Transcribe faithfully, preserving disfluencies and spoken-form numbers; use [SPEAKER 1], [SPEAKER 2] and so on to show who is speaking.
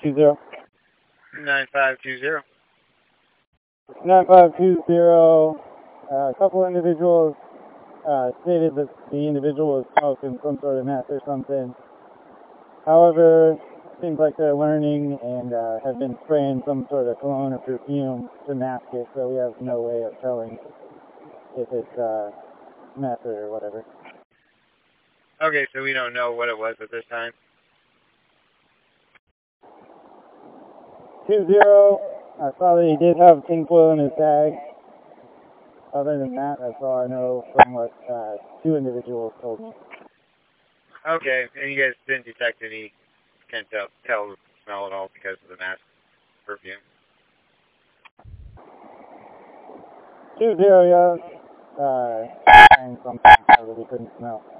[SPEAKER 1] two zero.
[SPEAKER 2] nine five two zero.
[SPEAKER 1] nine five two zero. Uh, a couple individuals uh, stated that the individual was smoking some sort of meth or something. However, it seems like they're learning and uh, have been spraying some sort of cologne or perfume to mask it, so we have no way of telling if it's uh, meth or whatever.
[SPEAKER 2] Okay, so we don't know what it was at this time.
[SPEAKER 1] two zero. I saw that he did have tinfoil in his bag. Other than that, that's all I know from what uh, two individuals told me.
[SPEAKER 2] Okay, and you guys didn't detect any, can't tell, tell smell at all because of the mask perfume?
[SPEAKER 1] two zero, yeah. Uh, and something I really couldn't smell.